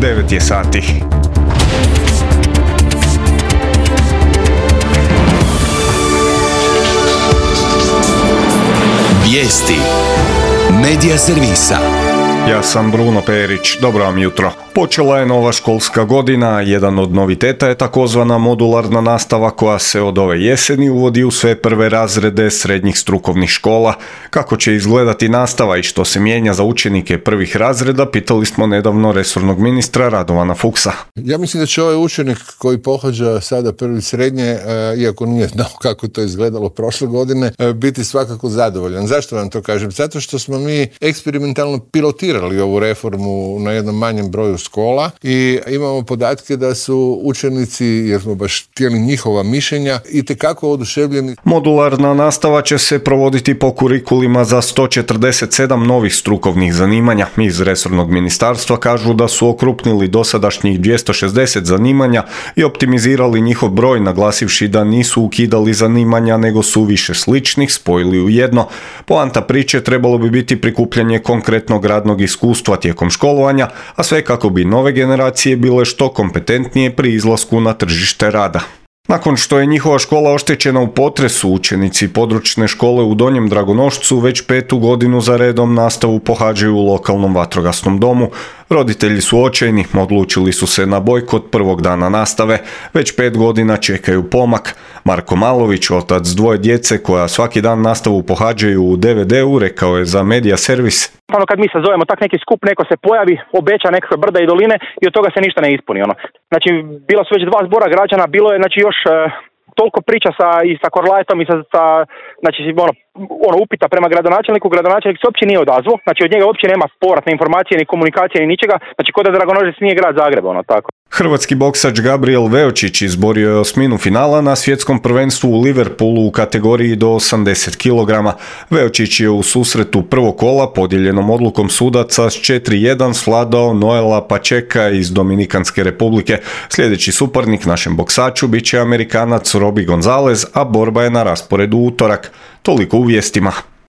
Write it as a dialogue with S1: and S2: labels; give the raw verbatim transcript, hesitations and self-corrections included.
S1: devet je sati.
S2: Vijesti Medija servisa.
S1: Ja sam Bruno Perić, dobro vam jutro. Počela je nova školska godina, jedan od noviteta je takozvana modularna nastava koja se od ove jeseni uvodi u sve prve razrede srednjih strukovnih škola. Kako će izgledati nastava i što se mijenja za učenike prvih razreda, pitali smo nedavno resornog ministra Radovana Fuchsa.
S3: Ja mislim da će ovaj učenik koji pohađa sada prvi srednje, iako nije znao kako to izgledalo prošle godine, biti svakako zadovoljan. Zašto vam to kažem? Zato što smo mi eksperimentalno pilotirali ovu reformu na jednom manjem broju škola i imamo podatke da su učenici, jer smo baš htjeli njihova mišljenja, itekako oduševljeni.
S1: Modularna nastava će se provoditi po kurikulima za sto četrdeset sedam novih strukovnih zanimanja. Iz resornog ministarstva kažu da su okrupnili dosadašnjih dvjesto šezdeset zanimanja i optimizirali njihov broj, naglasivši da nisu ukidali zanimanja, nego su više sličnih spojili u jedno. Poanta priče trebalo bi biti prikupljanje konkretnog radnog iskustva tijekom školovanja, a sve kako bi nove generacije bile što kompetentnije pri izlasku na tržište rada. Nakon što je njihova škola oštećena u potresu, učenici područne škole u Donjem Dragonošcu već petu godinu za redom nastavu pohađaju u lokalnom vatrogasnom domu. Roditelji su očajni, odlučili su se na bojkot prvog dana nastave, već pet godina čekaju pomak. Marko Malović, otac dvoje djece koja svaki dan nastavu pohađaju u D V D-u, rekao je za Medija servis.
S4: Ono kad mi se zovemo tak neki skup, neko se pojavi, obeća nekakve brda i doline i od toga se ništa ne ispuni. Ono. Znači, bila su već dva zbora građana, bilo je znači još e, toliko priča sa, i sa Korlajtom i sa, sa znači, ono, ono upita prema gradonačelniku, gradonačelnik se uopće nije odazvao, znači od njega uopće nema povratne informacije, ni komunikacije, ni ničega, znači kod da Dragonožec nije grad Zagreb, ono tako.
S1: Hrvatski boksač Gabriel Veočić izborio je osminu finala na svjetskom prvenstvu u Liverpoolu u kategoriji do osamdeset kilograma. Veočić je u susretu prvog kola podijeljenom odlukom sudaca s četiri jedan svladao Noela Pačeka iz Dominikanske republike. Sljedeći suparnik našem boksaču bit će Amerikanac Robbie Gonzalez, a borba je na rasporedu u utorak. Toliko u vijestima.